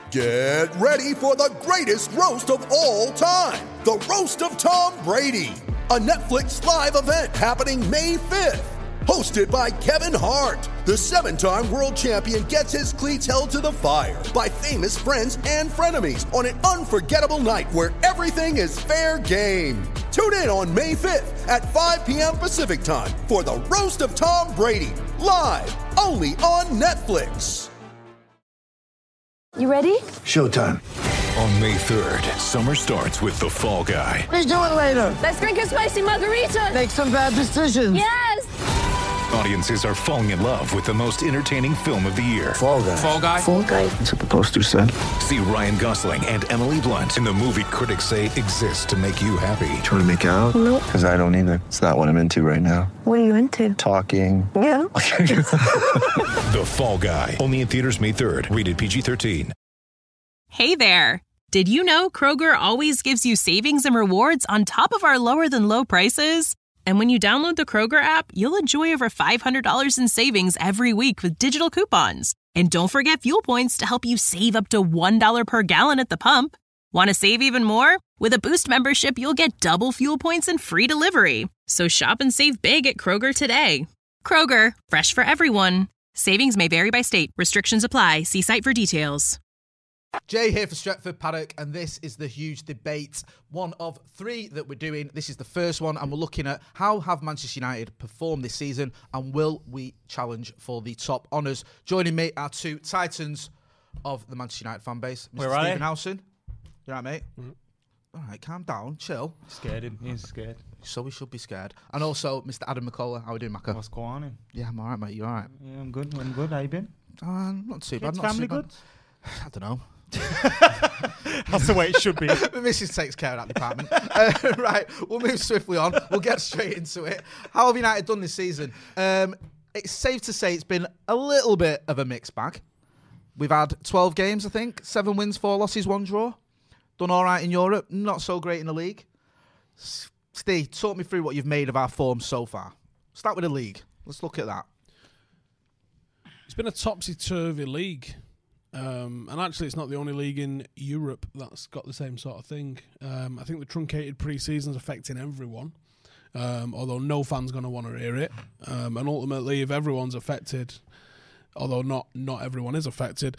Get ready for the greatest roast of all time, the Roast of Tom Brady, a Netflix live event happening May 5th. Hosted by Kevin Hart, the 7-time world champion gets his cleats held to the fire by famous friends and frenemies on an unforgettable night where everything is fair game. Tune in on May 5th at 5 p.m. Pacific time for the Roast of Tom Brady, live only on Netflix. You ready? Showtime. On May 3rd, summer starts with The Fall Guy. Let's do it later. Let's drink a spicy margarita. Make some bad decisions. Yes! Audiences are falling in love with the most entertaining film of the year. Fall Guy. Fall Guy. Fall Guy. That's what the poster said. See Ryan Gosling and Emily Blunt in the movie critics say exists to make you happy. Trying to make it out? Nope. Because I don't either. It's not what I'm into right now. What are you into? Talking. Yeah. The Fall Guy. Only in theaters May 3rd. Rated PG-13. Hey there. Did you know Kroger always gives you savings and rewards on top of our lower than low prices? And when you download the Kroger app, you'll enjoy over $500 in savings every week with digital coupons. And don't forget fuel points to help you save up to $1 per gallon at the pump. Want to save even more? With a Boost membership, you'll get double fuel points and free delivery. So shop and save big at Kroger today. Kroger, fresh for everyone. Savings may vary by state. Restrictions apply. See site for details. Jay here for Stretford Paddock, and this is the huge debate, one of 3 that we're doing. This is the first one, and we're looking at how have Manchester United performed this season, and will we challenge for the top honours? Joining me are 2 titans of the Manchester United fan base. Mr. Stephen Howson. You all right, mate? All right, calm down, chill. Scared, he's scared. So we should be scared. And also, Mr. Adam McCullough. How are we doing, Macca? What's going on? Yeah, I'm all right, mate. You all right? Yeah, I'm good. How you been? Not too bad. Kids, Not family too bad. good? I don't know. That's the way it should be. The missus takes care of that department. Right, we'll move swiftly on. We'll get straight into it. How have United done this season? It's safe to say it's been a little bit of a mixed bag. We've had 12 games, I think. 7 wins, 4 losses, 1 draw. Done all right in Europe. Not so great in the league. Steve, talk me through what you've made of our form so far. Start with the league. Let's look at that. It's been a topsy-turvy league. And actually, it's not the only league in Europe that's got the same sort of thing. I think the truncated pre-season is affecting everyone, although no fan's going to want to hear it. And ultimately, if everyone's affected, although not everyone is affected,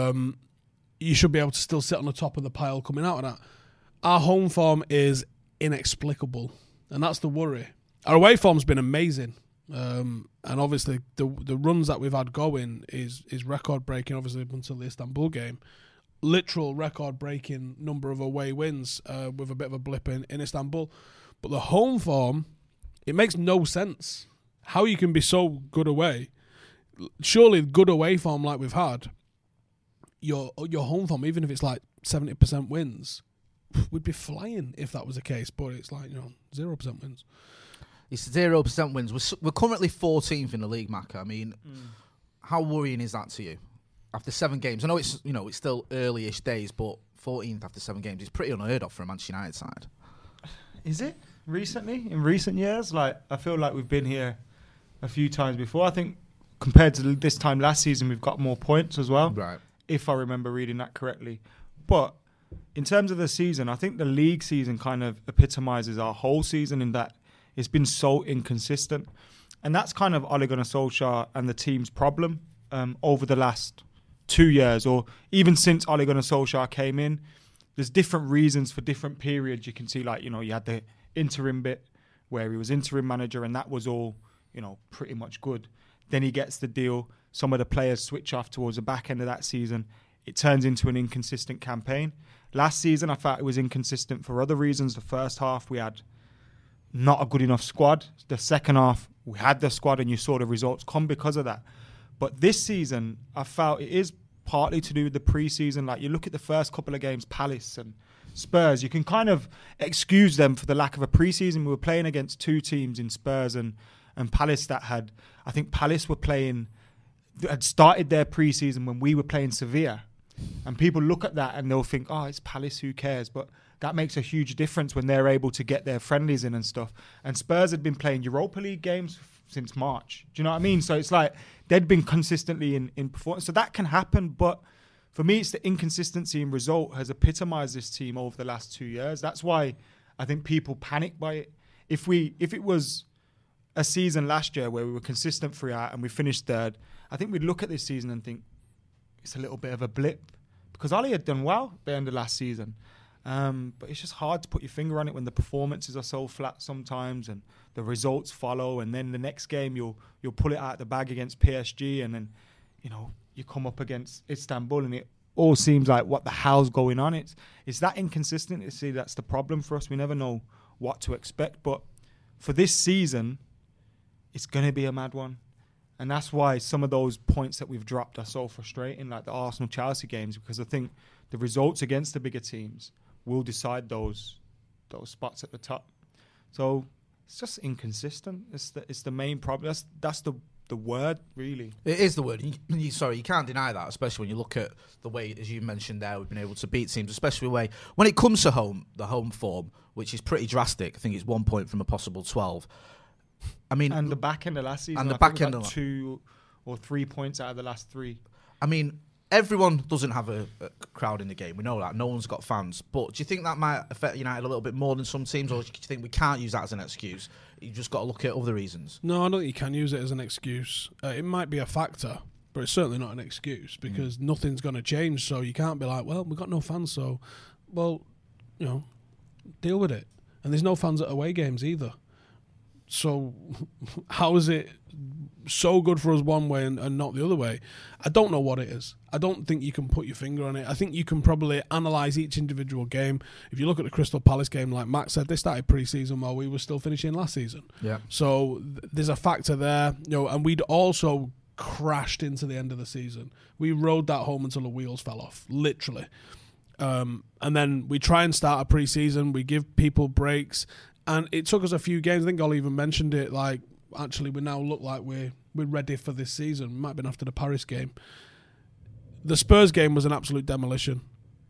you should be able to still sit on the top of the pile coming out of that. Our home form is inexplicable, and that's the worry. Our away form's been amazing. And obviously the runs that we've had going is record breaking, obviously up until the Istanbul game. Literal record breaking number of away wins with a bit of a blip in Istanbul. But the home form, it makes no sense how you can be so good away. Surely good away form like we've had, your home form, even if it's like 70% wins, we'd be flying if that was the case. But it's like 0% wins. It's 0% wins. We're currently 14th in the league, Macca. I mean, how worrying is that to you? After 7 games, I know it's still early-ish days, but 14th after 7 games is pretty unheard of for a Manchester United side. Is it? Recently? In recent years? I feel like we've been here a few times before. I think compared to this time last season, we've got more points as well. Right. If I remember reading that correctly. But in terms of the season, I think the league season kind of epitomises our whole season in that it's been so inconsistent. And that's kind of Ole Gunnar Solskjaer and the team's problem over the last 2 years, or even since Ole Gunnar Solskjaer came in. There's different reasons for different periods. You can see, you had the interim bit where he was interim manager, and that was all, pretty much good. Then he gets the deal. Some of the players switch off towards the back end of that season. It turns into an inconsistent campaign. Last season, I thought it was inconsistent for other reasons. The first half, we had not a good enough squad. The second half, we had the squad and you saw the results come because of that. But this season, I felt it is partly to do with the pre-season. You look at the first couple of games, Palace and Spurs, you can kind of excuse them for the lack of a pre-season. We were playing against 2 teams in Spurs and Palace that had, I think Palace had started their pre-season when we were playing Sevilla. And people look at that and they'll think, oh, it's Palace, who cares? But that makes a huge difference when they're able to get their friendlies in and stuff. And Spurs had been playing Europa League games since March. Do you know what I mean? So it's like they'd been consistently in performance. So that can happen. But for me, it's the inconsistency in result has epitomised this team over the last 2 years. That's why I think people panic by it. If it was a season last year where we were consistent throughout and we finished third, I think we'd look at this season and think it's a little bit of a blip, because Ollie had done well at the end of last season. But it's just hard to put your finger on it when the performances are so flat sometimes and the results follow, and then the next game you'll pull it out of the bag against PSG, and then you come up against Istanbul and it all seems like, what the hell's going on? It's that inconsistency that's the problem for us. We never know what to expect. But for this season, it's going to be a mad one. And that's why some of those points that we've dropped are so frustrating, like the Arsenal-Chelsea games, because I think the results against the bigger teams will decide those spots at the top. So it's just inconsistent. It's the main problem. That's the word, really. It is the word. You can't deny that, especially when you look at the way, as you mentioned there, we've been able to beat teams, especially when it comes to the home form, which is pretty drastic. I think it's 1 point from a possible 12. I mean, and the back end of last season, and the back end of 2 or 3 points out of the last 3. I mean, everyone doesn't have a crowd in the game. We know that. No one's got fans. But do you think that might affect United a little bit more than some teams, or do you think we can't use that as an excuse? You've just got to look at other reasons. No, I don't think you can use it as an excuse. It might be a factor, but it's certainly not an excuse, because nothing's going to change. So you can't be like, well, we've got no fans, so, well, deal with it. And there's no fans at away games either. So how is it so good for us one way and not the other way? I don't know what it is. I don't think you can put your finger on it. I think you can probably analyse each individual game. If you look at the Crystal Palace game, like Max said, they started pre-season while we were still finishing last season. Yeah. So there's a factor there, and we'd also crashed into the end of the season. We rode that home until the wheels fell off, literally. And then we try and start a pre-season. We give people breaks. And it took us a few games. I think Ollie even mentioned it. Like, actually, we now look like we're ready for this season. Might have been after the Paris game. The Spurs game was an absolute demolition.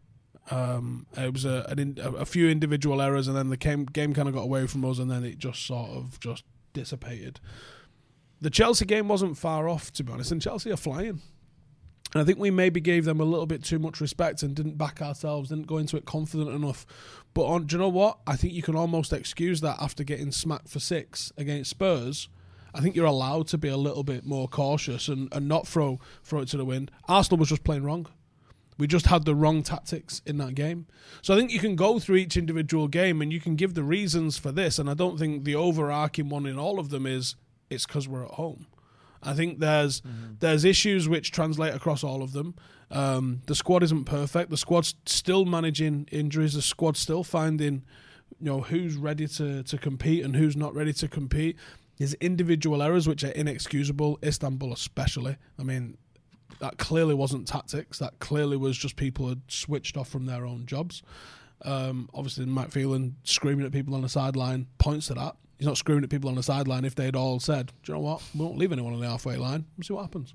It was a few individual errors, and then the game kind of got away from us, and then it just sort of just dissipated. The Chelsea game wasn't far off, to be honest, and Chelsea are flying. And I think we maybe gave them a little bit too much respect and didn't back ourselves, didn't go into it confident enough. But do you know what? I think you can almost excuse that after getting smacked for 6 against Spurs. I think you're allowed to be a little bit more cautious and not throw it to the wind. Arsenal was just playing wrong. We just had the wrong tactics in that game. So I think you can go through each individual game and you can give the reasons for this. And I don't think the overarching one in all of them is it's because we're at home. I think there's issues which translate across all of them. The squad isn't perfect. The squad's still managing injuries. The squad's still finding, who's ready to compete and who's not ready to compete. There's individual errors which are inexcusable, Istanbul especially. I mean, that clearly wasn't tactics. That clearly was just people had switched off from their own jobs. Obviously, Matt Phelan screaming at people on the sideline points to that. He's not screaming at people on the sideline if they'd all said, do you know what, we won't leave anyone on the halfway line. We'll see what happens.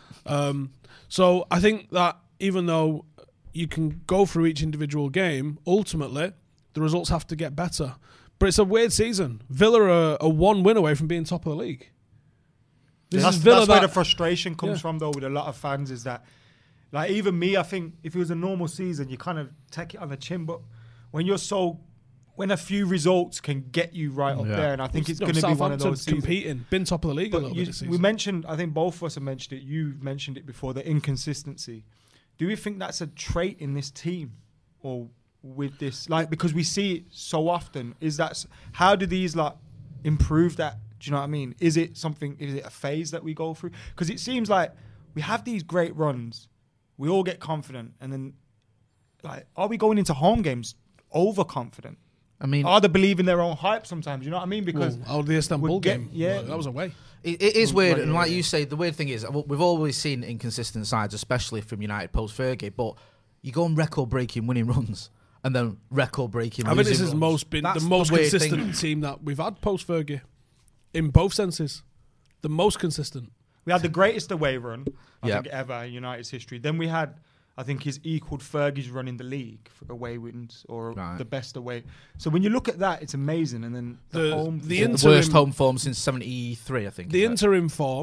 So I think that even though you can go through each individual game, ultimately the results have to get better. But it's a weird season. Villa are 1 win away from being top of the league. That's where the frustration comes from, though, with a lot of fans, is that, like, even me, I think if it was a normal season, you kind of take it on the chin. But when a few results can get you right up there, and I think it's going to be one of those seasons. Competing, been top of the league a little bit this season. We mentioned, I think both of us have mentioned it, you've mentioned it before, the inconsistency. Do we think that's a trait in this team? Or with this, like, because we see it so often, how do these, like, improve that? Do you know what I mean? Is it a phase that we go through? Because it seems like we have these great runs, we all get confident, and then, like, are we going into home games overconfident? I mean, are they believing their own hype sometimes? You know what I mean? Because the Istanbul game, that was away. It is weird, and like you say, the weird thing is we've always seen inconsistent sides, especially from United post Fergie. But you go on record-breaking winning runs, and then record-breaking. I think this has the most consistent team that we've had post Fergie, in both senses. The most consistent. We had the greatest away run I think ever in United's history. Then we had, I think, he's equaled Fergie's run in the league for away wins, or the best away. So when you look at that, it's amazing. And then the worst home form since '73, I think. The interim form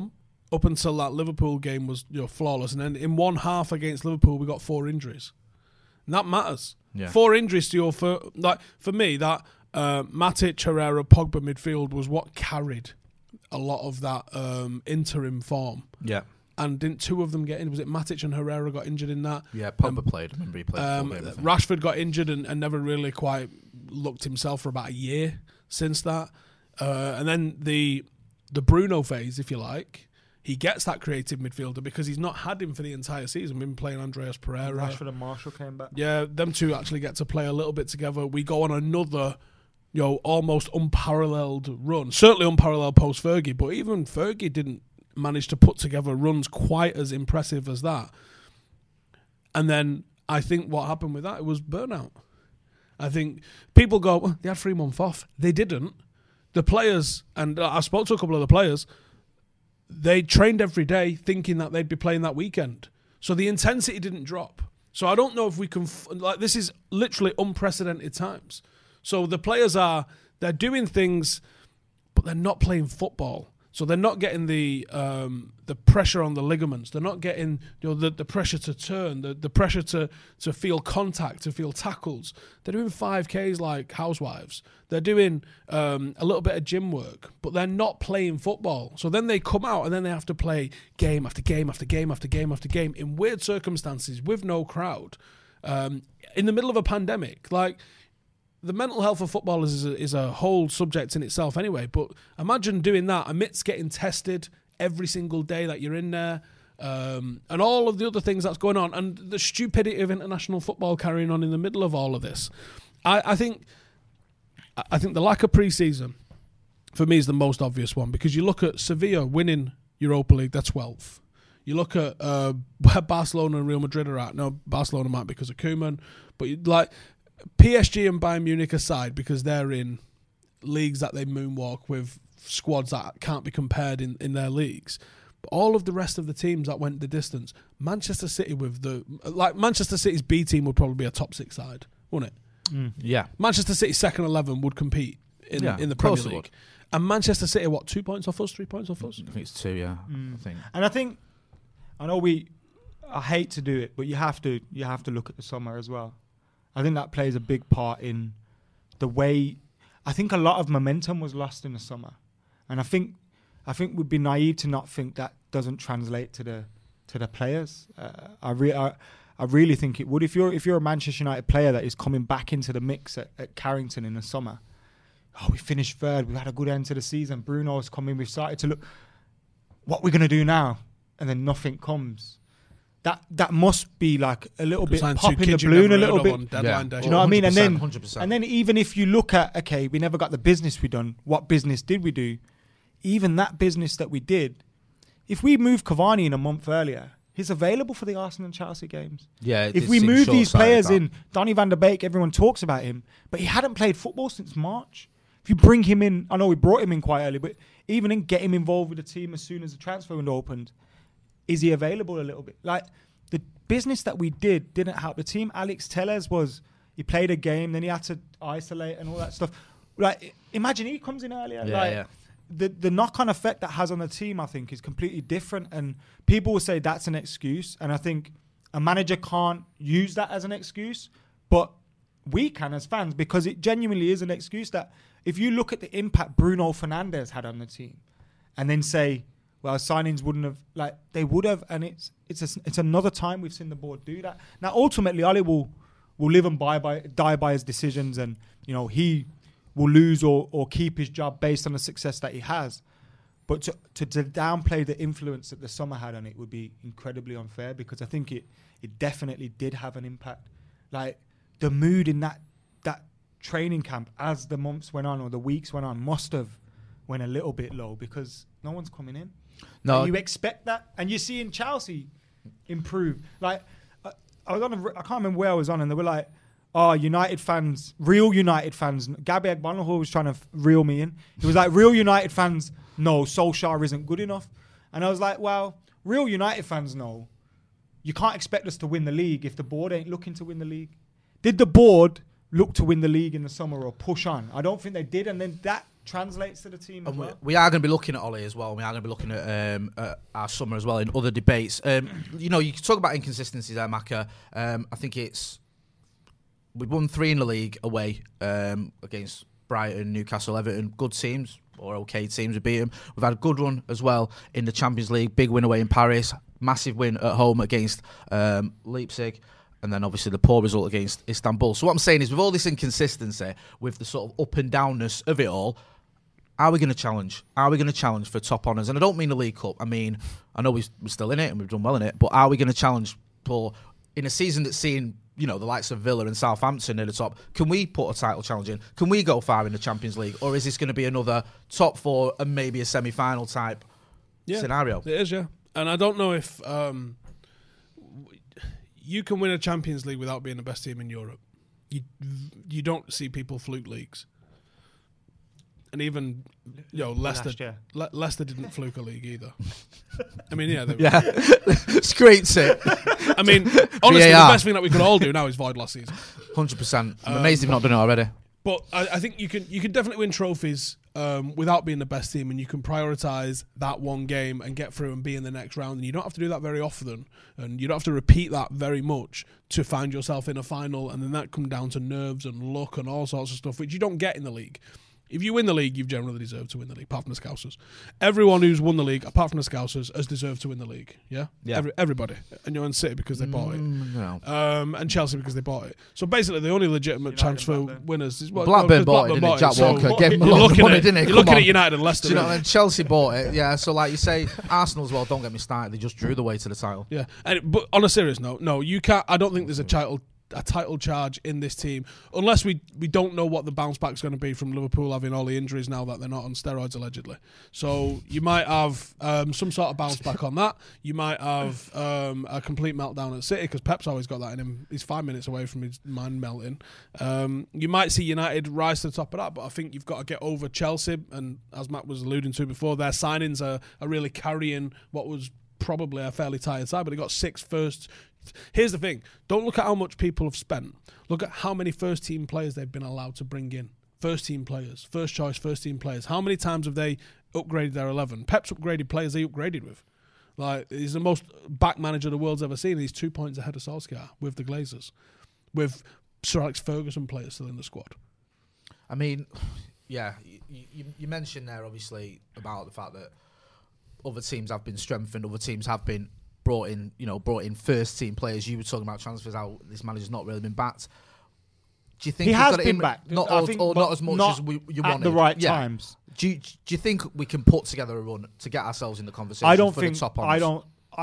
up until that Liverpool game was flawless, and then in one half against Liverpool we got 4 injuries. And that matters. Yeah. 4 injuries to for me, that Matic, Herrera, Pogba midfield was what carried a lot of that interim form. Yeah. And didn't 2 of them get in? Was it Matic and Herrera got injured in that? Yeah, Pogba played. I remember he played. Rashford got injured and never really quite looked himself for about a year since that. And then the Bruno phase, if you like, he gets that creative midfielder because he's not had him for the entire season. We've been playing Andreas Pereira. Rashford and Marshall came back. Yeah, them 2 actually get to play a little bit together. We go on another, almost unparalleled run. Certainly unparalleled post Fergie, but even Fergie didn't manage to put together runs quite as impressive as that. And then I think what happened with that, it was burnout. I think people go, well, they had 3 months off. They didn't. The players, and I spoke to a couple of the players, they trained every day thinking that they'd be playing that weekend. So the intensity didn't drop. So I don't know if we can, this is literally unprecedented times. So the players they're doing things, but they're not playing football. So they're not getting the pressure on the ligaments. They're not getting the pressure to turn, the pressure to feel contact, to feel tackles. They're doing 5Ks like housewives. They're doing a little bit of gym work, but they're not playing football. So then they come out and then they have to play game after game after game after game after game in weird circumstances with no crowd in the middle of a pandemic. Like, the mental health of footballers is a whole subject in itself anyway, but imagine doing that amidst getting tested every single day that you're in there, and all of the other things that's going on, and the stupidity of international football carrying on in the middle of all of this. I think the lack of pre-season, for me, is the most obvious one, because you look at Sevilla winning Europa League, they're 12th. You look at where Barcelona and Real Madrid are at. Now, Barcelona might because of Koeman, but PSG and Bayern Munich aside, because they're in leagues that they moonwalk with squads that can't be compared in their leagues. But all of the rest of the teams that went the distance, Manchester City Manchester City's B team would probably be a top 6 side, wouldn't it? Yeah. Manchester City's second 11 would compete in the Premier League. And Manchester City, 2 points off us, 3 points off us? I think it's 2, yeah. I think. And I know I hate to do it, but you have to look at the summer as well. I think that plays a big part in the way. I think a lot of momentum was lost in the summer, and I think we'd be naive to not think that doesn't translate to the players. I really think it would. If you're a Manchester United player that is coming back into the mix at Carrington in the summer, we finished 3rd. We've had a good end to the season. Bruno's come in. We've started to look. What we're going to do now, and then nothing comes. That must be like a little bit popping the balloon a little bit. Do you know what I mean? And then 100%. And then even if you look at, okay, we never got the business we done. What business did we do? Even that business that we did, if we moved Cavani in a month earlier, he's available for the Arsenal and Chelsea games. Yeah. If we move these players in, Donny van der Beek, everyone talks about him, but he hadn't played football since March. If you bring him in, I know we brought him in quite early, but even in get him involved with the team as soon as the transfer window opened, is he available a little bit? Like, the business that we didn't help the team. Alex Telles he played a game, then he had to isolate and all that stuff. Like, imagine he comes in earlier. The knock-on effect that has on the team, I think, is completely different. And people will say that's an excuse. And I think a manager can't use that as an excuse, but we can as fans, because it genuinely is an excuse that if you look at the impact Bruno Fernandes had on the team and then say, well, signings wouldn't have, they would have, and it's another time we've seen the board do that. Now, ultimately, Ole will live and die by his decisions, and he will lose or keep his job based on the success that he has. But to downplay the influence that the summer had on it would be incredibly unfair, because I think it definitely did have an impact. Like, the mood in that training camp as the months went on or the weeks went on must have went a little bit low, because no one's coming in. No, and you expect that, and you see in Chelsea improve. Like, I can't remember where I was on, and they were like, "Oh, United fans, real United fans." Gabby Agbonlahor was trying to reel me in. He was like, "Real United fans know Solskjaer isn't good enough," and I was like, "Well, real United fans know you can't expect us to win the league if the board ain't looking to win the league." Did the board look to win the league in the summer or push on? I don't think they did, and then that translates to the team as And well. we are going to be looking at Ollie as well. We are going to be looking at our summer as well in other debates. You can talk about inconsistencies there, Macca. I think we've won 3 in the league away against Brighton, Newcastle, Everton. Good teams or okay teams. We beat them. We've had a good run as well in the Champions League. Big win away in Paris. Massive win at home against Leipzig. And then obviously the poor result against Istanbul. So what I'm saying is with all this inconsistency, with the sort of up and downness of it all, are we going to challenge? Are we going to challenge for top honours? And I don't mean the League Cup. I mean, I know we're still in it and we've done well in it, but are we going to challenge for, in a season that's seen, the likes of Villa and Southampton at the top, can we put a title challenge in? Can we go far in the Champions League? Or is this going to be another top 4 and maybe a semi-final type scenario? It is, yeah. And I don't know if you can win a Champions League without being the best team in Europe. You don't see people fluke leagues. And even Leicester Leicester didn't fluke a league either. I mean, Scrapes it. I mean, honestly, VAR. the best thing that we could all do now is void last season. 100%. I'm amazed you've not done it already. But I think you can definitely win trophies without being the best team, and you can prioritise that one game and get through and be in the next round. And you don't have to do that very often, and you don't have to repeat that very much to find yourself in a final. And then that comes down to nerves and luck and all sorts of stuff, which you don't get in the league. If you win the league, you've generally deserved to win the league, apart from the Scousers. Everyone who's won the league, apart from the Scousers, has deserved to win the league. Yeah? Everybody. And you're on City because they bought it. No. And Chelsea because they bought it. So basically, the only legitimate transfer winners is Blackburn bought it, didn't it? Jack Walker gave him a you're lot of looking money, at, didn't he? You're looking at United and Leicester. Do you know what I mean? Chelsea bought it, yeah. So like you say, Arsenal as well, don't get me started. They just drew the way to the title. Yeah. But on a serious note, no, you can't. I don't think there's a title charge in this team unless we don't know what the bounce back's going to be from Liverpool having all the injuries now that they're not on steroids allegedly. So you might have some sort of bounce back on that. You might have a complete meltdown at City because Pep's always got that in him. He's 5 minutes away from his mind melting. You might see United rise to the top of that, but I think you've got to get over Chelsea, and as Matt was alluding to before, their signings are really carrying what was probably a fairly tired side, but they got 6 first. Here's the thing. Don't look at how much people have spent. Look at how many first-team players they've been allowed to bring in. First-team players. First-choice, first-team players. How many times have they upgraded their 11? Pep's upgraded players they upgraded with. Like, he's the most back manager the world's ever seen. He's 2 points ahead of Solskjaer with the Glazers. With Sir Alex Ferguson players still in the squad. I mean, yeah, you mentioned there, obviously, about the fact that other teams have been strengthened, other teams have been brought in first team players. You were talking about transfers, how this manager's not really been backed. Do you think he has got been backed? Not as much as you wanted at the right times. Do you think we can put together a run to get ourselves in the conversation? I don't for think. The top honors?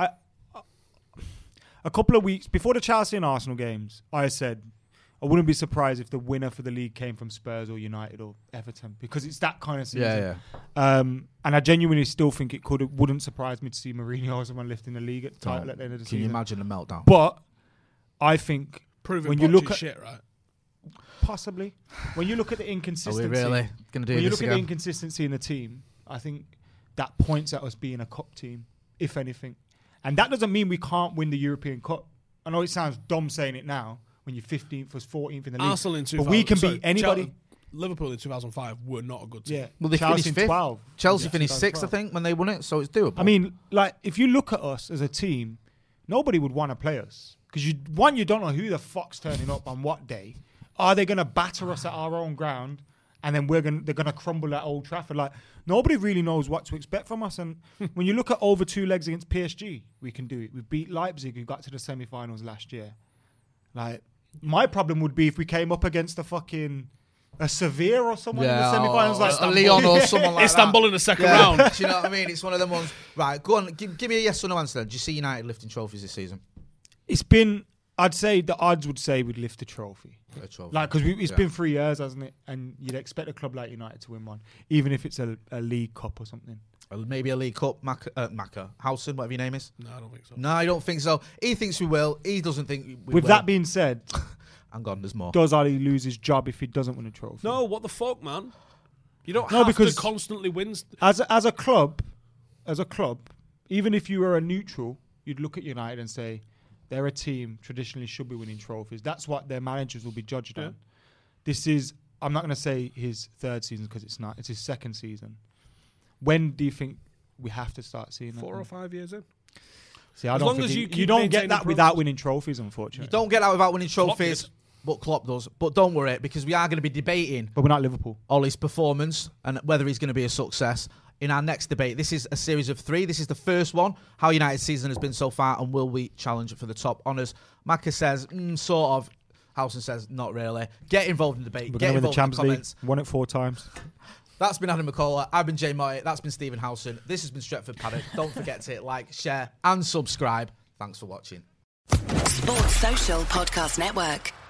A couple of weeks before the Chelsea and Arsenal games, I said I wouldn't be surprised if the winner for the league came from Spurs or United or Everton because it's that kind of season. Yeah. And I genuinely still think it wouldn't surprise me to see Mourinho or someone lifting the league at the title at the end of the season. Can you imagine the meltdown? But I think when you look at shit, right? Possibly. When you look at the inconsistency, are we really going to do when you this look again? at the inconsistency in the team, I think that points at us being a cup team, if anything. And that doesn't mean we can't win the European Cup. I know it sounds dumb saying it now when you're 15th or 14th in the league. Arsenal in 2000, but we can beat anybody. Liverpool in 2005 were not a good team. Yeah. Well, they Chelsea finished in 5th. 12. Chelsea finished 6th, I think, when they won it, so it's doable. I mean, like, if you look at us as a team, nobody would want to play us. Because, you don't know who the fuck's turning up on what day. Are they going to batter us at our own ground? And then they're going to crumble at Old Trafford. Like, nobody really knows what to expect from us. And when you look at over 2 legs against PSG, we can do it. We beat Leipzig, who got to the semi-finals last year. Like, my problem would be if we came up against a Sevilla or someone in the semi-finals, like a Lyon or someone like Istanbul that. in the second round. Do you know what I mean? It's one of them ones. Right, go on. Give me a yes or no answer then. Do you see United lifting trophies this season? It's been, I'd say the odds would say we'd lift a trophy. Like, because it's been 3 years, hasn't it? And you'd expect a club like United to win one, even if it's a League Cup or something. Maybe a League Cup, Macca, Howson, whatever your name is. No, I don't think so. No, I don't think so. He thinks we will. He doesn't think we will. With that being said, hang on, there's more. Does Ali lose his job if he doesn't win a trophy? No, what the fuck, man? You don't have to constantly win. As a club, even if you were a neutral, you'd look at United and say, they're a team traditionally should be winning trophies. That's what their managers will be judged on. This is I'm not going to say his third season because it's not. It's his second season. When do you think we have to start seeing that? 4 or 5 years in. See, I As don't long think as you you keep don't get maintaining that without progress. winning trophies, unfortunately. You don't get that without winning Klopp trophies, did. but Klopp does. But don't worry, because we are going to be debating But we're not Liverpool. Ollie's performance and whether he's going to be a success in our next debate. This is a series of 3. This is the first one. How United's season has been so far, and will we challenge for the top honours? Maka says, sort of. Howson says, not really. Get involved in the debate. We're Get going to win the involved in the Champions League. comments. Won it 4 times. That's been Adam McCullough. I've been Jay Motti. That's been Stephen Howson. This has been Stretford Paddock. Don't forget to hit like, share, and subscribe. Thanks for watching. Sports Social Podcast Network.